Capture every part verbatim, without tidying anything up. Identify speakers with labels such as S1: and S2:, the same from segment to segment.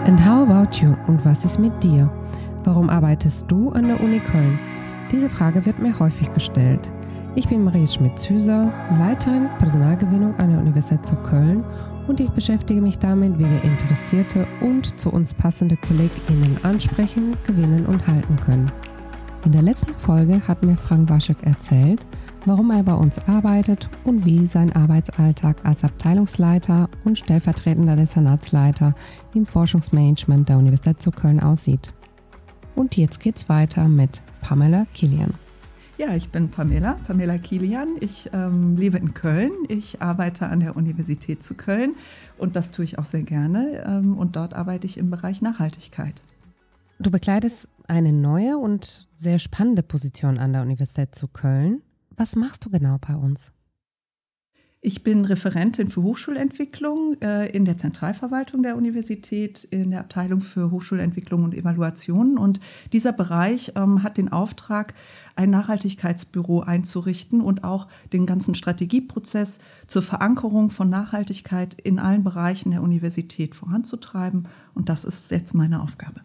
S1: And how about you? Und was ist mit dir? Warum arbeitest du an der Uni Köln? Diese Frage wird mir häufig gestellt. Ich bin Marie Schmidt-Züser, Leiterin Personalgewinnung an der Universität zu Köln und ich beschäftige mich damit, wie wir interessierte und zu uns passende KollegInnen ansprechen, gewinnen und halten können. In der letzten Folge hat mir Frank Waschek erzählt, warum er bei uns arbeitet und wie sein Arbeitsalltag als Abteilungsleiter und stellvertretender Dezernatsleiter im Forschungsmanagement der Universität zu Köln aussieht. Und jetzt geht's weiter mit Pamela Kilian.
S2: Ja, ich bin Pamela, Pamela Kilian. Ich ähm, lebe in Köln. Ich arbeite an der Universität zu Köln und das tue ich auch sehr gerne. Ähm, und dort arbeite ich im Bereich Nachhaltigkeit.
S1: Du bekleidest eine neue und sehr spannende Position an der Universität zu Köln. Was machst du genau bei uns?
S2: Ich bin Referentin für Hochschulentwicklung äh, in der Zentralverwaltung der Universität, in der Abteilung für Hochschulentwicklung und Evaluationen. Und dieser Bereich ähm, hat den Auftrag, ein Nachhaltigkeitsbüro einzurichten und auch den ganzen Strategieprozess zur Verankerung von Nachhaltigkeit in allen Bereichen der Universität voranzutreiben. Und das ist jetzt meine Aufgabe.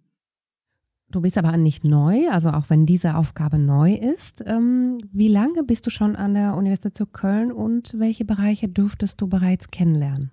S1: Du bist aber nicht neu, also auch wenn diese Aufgabe neu ist. Ähm, wie lange bist du schon an der Universität zu Köln und welche Bereiche dürftest du bereits kennenlernen?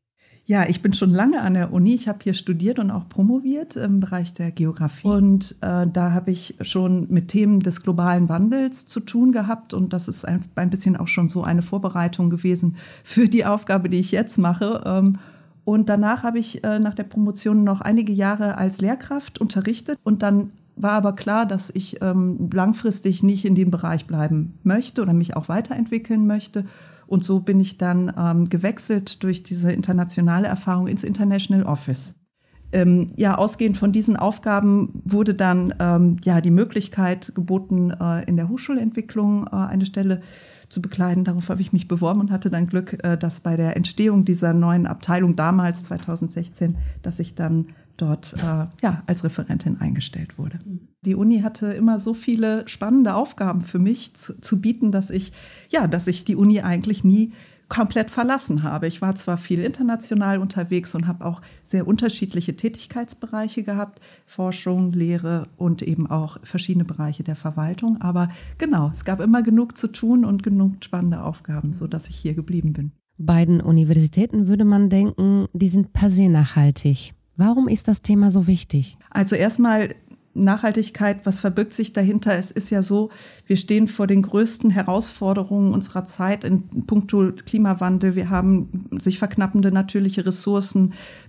S2: Ja, ich bin schon lange an der Uni. Ich habe hier studiert und auch promoviert im Bereich der Geografie. Und äh, da habe ich schon mit Themen des globalen Wandels zu tun gehabt. Und das ist ein, ein bisschen auch schon so eine Vorbereitung gewesen für die Aufgabe, die ich jetzt mache. Ähm, Und danach habe ich äh, nach der Promotion noch einige Jahre als Lehrkraft unterrichtet. Und dann war aber klar, dass ich ähm, langfristig nicht in dem Bereich bleiben möchte oder mich auch weiterentwickeln möchte. Und so bin ich dann ähm, gewechselt durch diese internationale Erfahrung ins International Office. Ähm, ja, ausgehend von diesen Aufgaben wurde dann ähm, ja die Möglichkeit geboten, äh, in der Hochschulentwicklung äh, eine Stelle zu bekleiden. Darauf habe ich mich beworben und hatte dann Glück, dass bei der Entstehung dieser neuen Abteilung damals, zweitausendsechzehn, dass ich dann dort äh, ja, als Referentin eingestellt wurde. Die Uni hatte immer so viele spannende Aufgaben für mich zu, zu bieten, dass ich, ja, dass ich die Uni eigentlich nie komplett verlassen habe. Ich war zwar viel international unterwegs und habe auch sehr unterschiedliche Tätigkeitsbereiche gehabt, Forschung, Lehre und eben auch verschiedene Bereiche der Verwaltung. Aber genau, es gab immer genug zu tun und genug spannende Aufgaben, sodass ich hier geblieben bin.
S1: Bei den Universitäten würde man denken, die sind per se nachhaltig. Warum ist das Thema so wichtig?
S2: Also erstmal Nachhaltigkeit, was verbirgt sich dahinter? Es ist ja so, wir stehen vor den größten Herausforderungen unserer Zeit in puncto Klimawandel. Wir haben sich verknappende natürliche Ressourcen,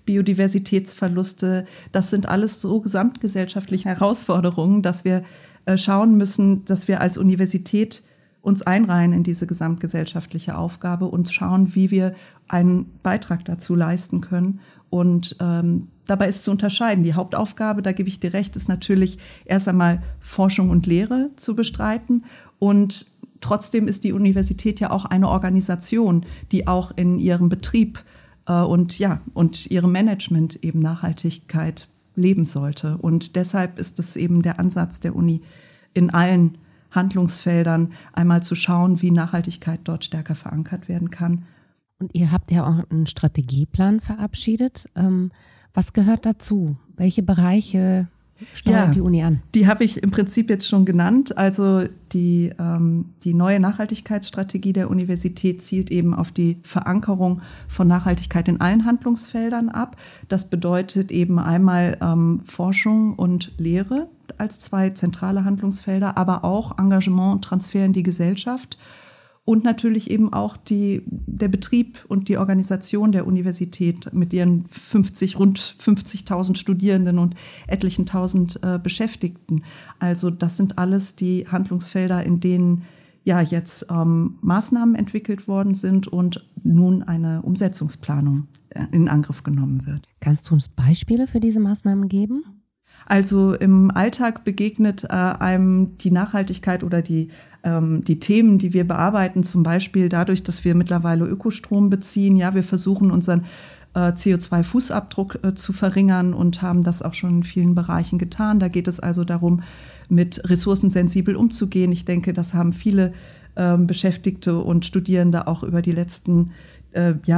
S2: Biodiversitätsverluste. Das sind alles so gesamtgesellschaftliche Herausforderungen, dass wir schauen müssen, dass wir als Universität uns einreihen in diese gesamtgesellschaftliche Aufgabe und schauen, wie wir einen Beitrag dazu leisten können. Und ähm, dabei ist zu unterscheiden. Die Hauptaufgabe, da gebe ich dir recht, ist natürlich erst einmal Forschung und Lehre zu bestreiten. Und trotzdem ist die Universität ja auch eine Organisation, die auch in ihrem Betrieb äh, und ja und ihrem Management eben Nachhaltigkeit leben sollte. Und deshalb ist es eben der Ansatz der Uni in allen Handlungsfeldern, einmal zu schauen, wie Nachhaltigkeit dort stärker verankert werden kann.
S1: Und ihr habt ja auch einen Strategieplan verabschiedet. Ähm, was gehört dazu? Welche Bereiche steuert ja, die Uni an?
S2: Die habe ich im Prinzip jetzt schon genannt. Also die, ähm, die neue Nachhaltigkeitsstrategie der Universität zielt eben auf die Verankerung von Nachhaltigkeit in allen Handlungsfeldern ab. Das bedeutet eben einmal ähm, Forschung und Lehre als zwei zentrale Handlungsfelder, aber auch Engagement und Transfer in die Gesellschaft. Und natürlich eben auch die, der Betrieb und die Organisation der Universität mit ihren fünfzig, rund fünfzigtausend Studierenden und etlichen tausend äh, Beschäftigten. Also das sind alles die Handlungsfelder, in denen ja jetzt ähm, Maßnahmen entwickelt worden sind und nun eine Umsetzungsplanung äh, in Angriff genommen wird.
S1: Kannst du uns Beispiele für diese Maßnahmen geben?
S2: Also im Alltag begegnet äh, einem die Nachhaltigkeit oder die ähm, die Themen, die wir bearbeiten, zum Beispiel dadurch, dass wir mittlerweile Ökostrom beziehen. Ja, wir versuchen unseren äh, C O zwei Fußabdruck äh, zu verringern und haben das auch schon in vielen Bereichen getan. Da geht es also darum, mit ressourcensensibel umzugehen. Ich denke, das haben viele äh, Beschäftigte und Studierende auch über die letzten äh, ja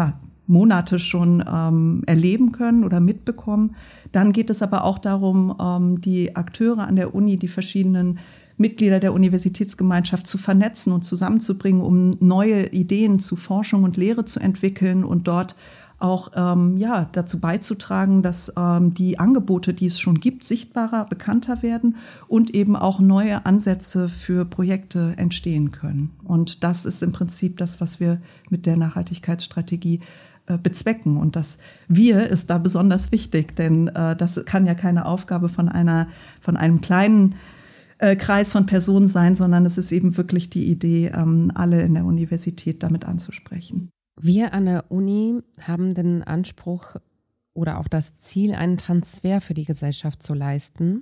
S2: Monate schon ähm, erleben können oder mitbekommen. Dann geht es aber auch darum, ähm, die Akteure an der Uni, die verschiedenen Mitglieder der Universitätsgemeinschaft zu vernetzen und zusammenzubringen, um neue Ideen zu Forschung und Lehre zu entwickeln und dort auch ähm, ja, dazu beizutragen, dass ähm, die Angebote, die es schon gibt, sichtbarer, bekannter werden und eben auch neue Ansätze für Projekte entstehen können. Und das ist im Prinzip das, was wir mit der Nachhaltigkeitsstrategie äh, bezwecken. Und das Wir ist da besonders wichtig, denn äh, das kann ja keine Aufgabe von einer, von einem kleinen äh, Kreis von Personen sein, sondern es ist eben wirklich die Idee, ähm, alle in der Universität damit anzusprechen.
S1: Wir an der Uni haben den Anspruch oder auch das Ziel, einen Transfer für die Gesellschaft zu leisten.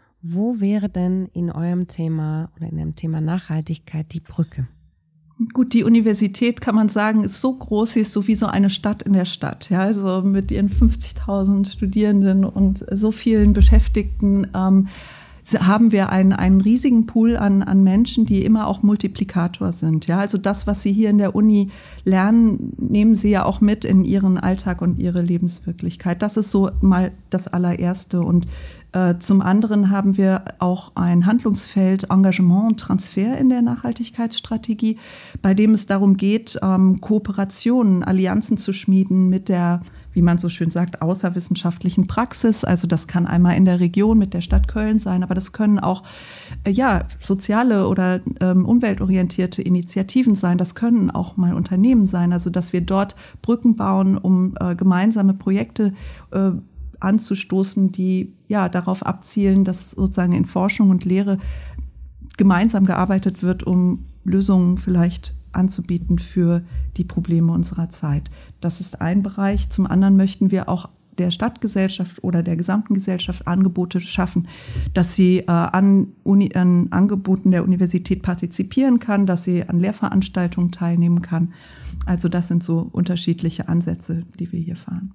S1: Wo wäre denn in eurem Thema oder in dem Thema Nachhaltigkeit die Brücke?
S2: Gut, die Universität, kann man sagen, ist so groß, sie ist so wie so eine Stadt in der Stadt. Ja, also mit ihren fünfzigtausend Studierenden und so vielen Beschäftigten ähm, haben wir einen, einen riesigen Pool an, an Menschen, die immer auch Multiplikator sind. Ja, also das, was sie hier in der Uni lernen, nehmen sie ja auch mit in ihren Alltag und ihre Lebenswirklichkeit. Das ist so mal das allererste. Und äh, zum anderen haben wir auch ein Handlungsfeld Engagement und Transfer in der Nachhaltigkeitsstrategie, bei dem es darum geht, ähm, Kooperationen, Allianzen zu schmieden mit der, wie man so schön sagt, außerwissenschaftlichen Praxis. Also das kann einmal in der Region mit der Stadt Köln sein, aber das können auch äh, ja soziale oder ähm, umweltorientierte Initiativen sein. Das können auch mal Unternehmen sein. Also dass wir dort Brücken bauen, um äh, gemeinsame Projekte äh, anzustoßen, die ja darauf abzielen, dass sozusagen in Forschung und Lehre gemeinsam gearbeitet wird, um Lösungen vielleicht anzubieten für die Probleme unserer Zeit. Das ist ein Bereich. Zum anderen möchten wir auch der Stadtgesellschaft oder der gesamten Gesellschaft Angebote schaffen, dass sie äh, an, Uni, an Angeboten der Universität partizipieren kann, dass sie an Lehrveranstaltungen teilnehmen kann. Also das sind so unterschiedliche Ansätze, die wir hier fahren.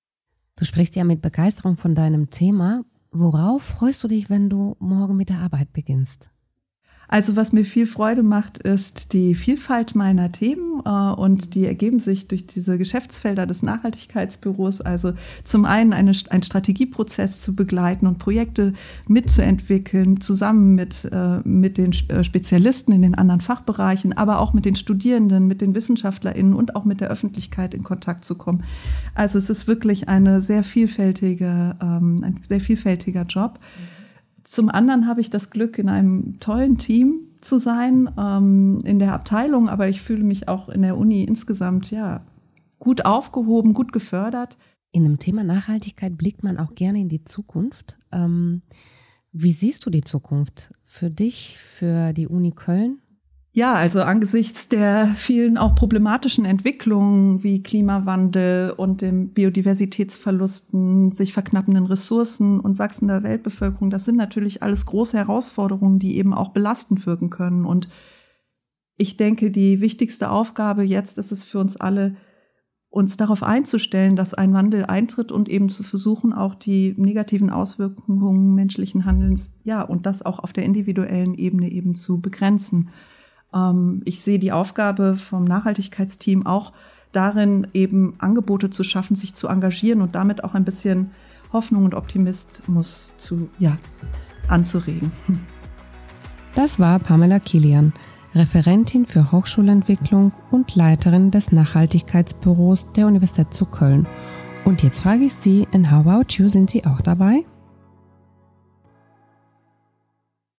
S1: Du sprichst ja mit Begeisterung von deinem Thema. Worauf freust du dich, wenn du morgen mit der Arbeit beginnst?
S2: Also was mir viel Freude macht, ist die Vielfalt meiner Themen äh, und die ergeben sich durch diese Geschäftsfelder des Nachhaltigkeitsbüros. Also zum einen eine, einen Strategieprozess zu begleiten und Projekte mitzuentwickeln, zusammen mit, äh, mit den Spezialisten in den anderen Fachbereichen, aber auch mit den Studierenden, mit den WissenschaftlerInnen und auch mit der Öffentlichkeit in Kontakt zu kommen. Also es ist wirklich eine sehr vielfältige, ähm, ein sehr vielfältiger Job. Zum anderen habe ich das Glück, in einem tollen Team zu sein, ähm, in der Abteilung, aber ich fühle mich auch in der Uni insgesamt ja gut aufgehoben, gut gefördert.
S1: In dem Thema Nachhaltigkeit blickt man auch gerne in die Zukunft. Ähm, wie siehst du die Zukunft für dich, für die Uni Köln?
S2: Ja, also angesichts der vielen auch problematischen Entwicklungen wie Klimawandel und dem Biodiversitätsverlusten, sich verknappenden Ressourcen und wachsender Weltbevölkerung, das sind natürlich alles große Herausforderungen, die eben auch belastend wirken können. Und ich denke, die wichtigste Aufgabe jetzt ist es für uns alle, uns darauf einzustellen, dass ein Wandel eintritt und eben zu versuchen, auch die negativen Auswirkungen menschlichen Handelns, ja, und das auch auf der individuellen Ebene eben zu begrenzen. Ich sehe die Aufgabe vom Nachhaltigkeitsteam auch darin, eben Angebote zu schaffen, sich zu engagieren und damit auch ein bisschen Hoffnung und Optimismus zu, ja, anzuregen.
S1: Das war Pamela Kilian, Referentin für Hochschulentwicklung und Leiterin des Nachhaltigkeitsbüros der Universität zu Köln. Und jetzt frage ich Sie, in How About You, sind Sie auch dabei?